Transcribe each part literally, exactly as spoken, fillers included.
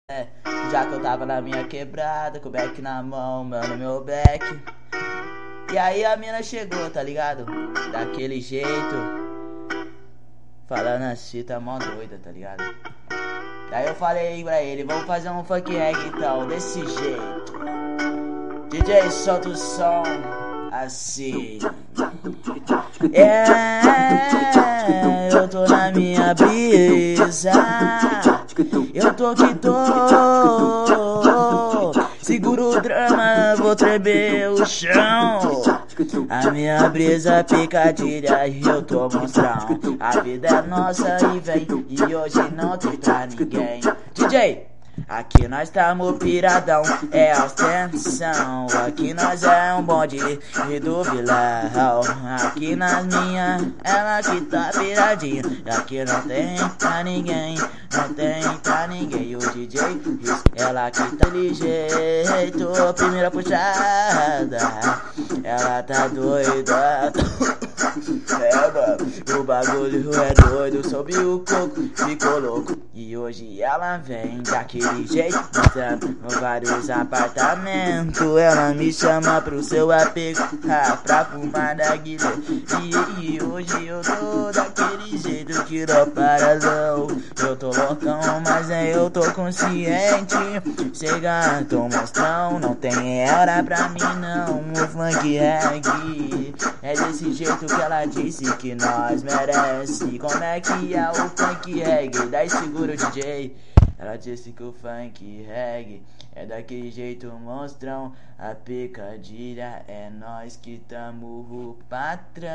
É, já que eu tava na minha quebrada, com o beck na mão, mano, meu beck. E aí a mina chegou, tá ligado? Daquele jeito, falando assim, tá mó doida, tá ligado? Daí eu falei pra ele, vamos fazer um funk reggae então, desse jeito. D J, solta o som, assim. É, eu tô na minha brisa, eu tô que tô. Seguro o drama, vou tremer o chão. A minha brisa picadilha e eu tô monstrão. A vida é nossa e vem, e hoje não tem pra ninguém. D J, aqui nós tamo piradão, é ostentação. Aqui nós é um bonde e do vilão. Aqui nas minhas, ela que tá piradinha. Aqui não tem pra ninguém, não tem pra ninguém. O D J, ela que tá ligeiro, primeira puxada. Ela tá doida. É, mano, o bagulho é doido. Soube o coco, ficou louco. E hoje ela vem daquele jeito, mostrando vários apartamentos. Ela me chama pro seu apego, ah, pra fumar da guilha. E, e hoje eu tô daquele jeito que não para não. Eu tô loucão, mas nem eu tô consciente. Chega, tô monstrão, não tem hora pra mim não. O funk reggae é desse jeito que ela disse que nós merece. Como é que é o funk reggae? Daí segura o D J. Ela disse que o funk reggae é daquele jeito monstrão. A picadilha é nós que tamo o patrão.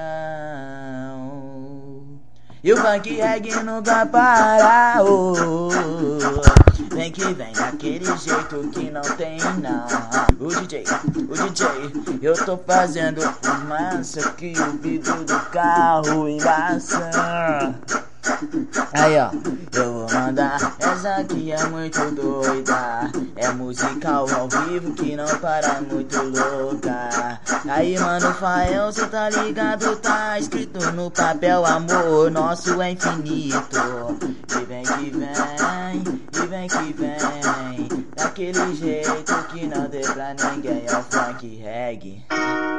E o funk reggae nunca para, oh. Vem que vem daquele jeito que não tem não. O D J, o D J, eu tô fazendo fumaça que o vidro do carro embaça. Aí ó, eu vou mandar, essa aqui é muito doida. É musical ao vivo que não para, muito louca. Aí mano, Fael, cê tá ligado, tá escrito no papel, amor nosso é infinito. E vem que vem, e vem que vem, daquele jeito que não tem pra ninguém, é o funk reggae.